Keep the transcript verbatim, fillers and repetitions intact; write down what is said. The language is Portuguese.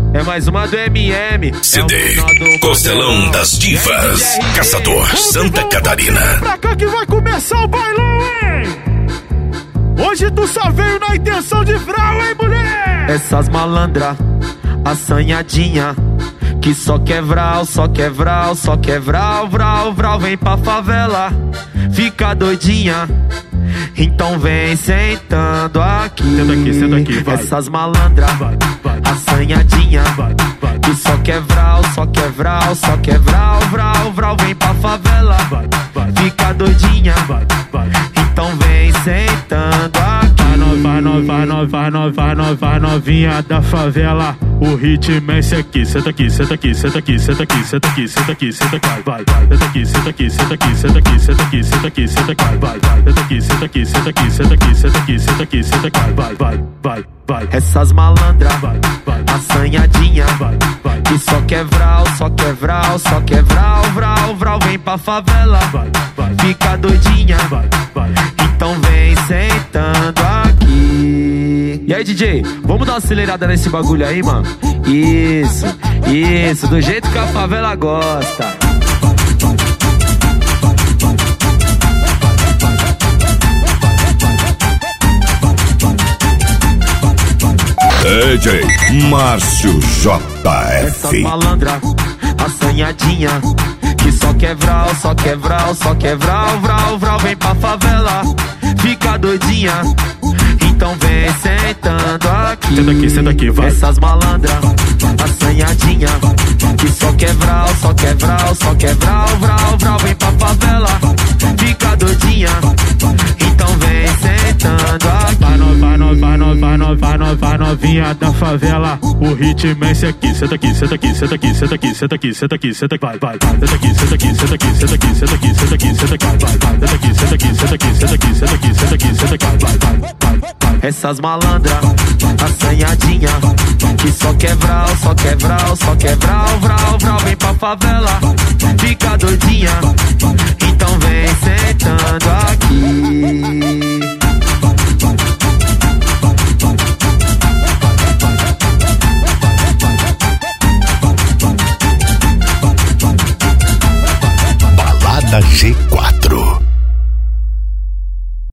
É mais uma do M M. C D é Costelão das Divas, Caçador, Santa Catarina. Pra cá que vai começar o bailão, hein? Hoje tu só veio na intenção de vral, hein, mulher? Essas malandra, assanhadinha, que só quer vral, só quer vral, só quer vral, vral, vral. Vem pra favela, fica doidinha, então vem sentando aqui. Senta aqui, senta aqui, vai. Essas malandra, vai, vai, assanhadinha, vai, vai, que só quer vral, só quer vral, só quer vral, vral, vral. Vem pra favela, vai, vai, fica doidinha, vai, vai. então vem sentando aqui. Vai, no, vai, no, vai, no, vai, no, vai, novinha da favela. O ritmo é esse aqui. Senta aqui, senta aqui, senta aqui, senta aqui, senta aqui, senta aqui, senta aqui, vai, vai. Senta aqui, senta aqui, senta aqui, senta aqui, senta aqui, senta aqui, senta aqui, vai, vai. Senta aqui, senta aqui, senta aqui, senta aqui, senta aqui, senta aqui, senta aqui, vai, vai, vai, vai. Essas malandra, vai, vai, assanhadinha, vai, vai, que só quer vral, só quer vral, só quer vral, vral, vral. Vem pra favela, vai, vai, fica doidinha, vai, vai. então vem sentando aqui. E aí, D J, vamos dar uma acelerada nesse bagulho aí, mano? Isso, isso, do jeito que a favela gosta. D J Márcio J Essa F. malandra, assanhadinha, que só quer vral, só quer vral, só quer vral, vral, vral. Vem pra favela, fica doidinha, então vem sentando aqui. Senta aqui, senta aqui, vai. Essas malandra, assanhadinha, que só quer vral, só quer vral, só quer vral, vral, vral. Vem pra favela, fica doidinha, então vem sentando aqui. Vai, no, vai, no, vai, no, vai, no, vai, no, vai, novinha da favela. O ritmo é esse aqui. Senta aqui, senta aqui, senta aqui, senta aqui, senta aqui, senta aqui, senta aqui, vai, vai. Senta aqui, senta aqui, senta aqui, senta aqui, senta aqui, senta aqui, senta aqui, vai, vai. Senta aqui, senta aqui, senta aqui, senta aqui, senta aqui, senta aqui, senta aqui, vai, vai, vai, vai. Essas malandra, assanhadinha, que só quer vral, só quer vral, só quer vral, vral, vral. Vem pra favela, fica doidinha, então vem sentando aqui.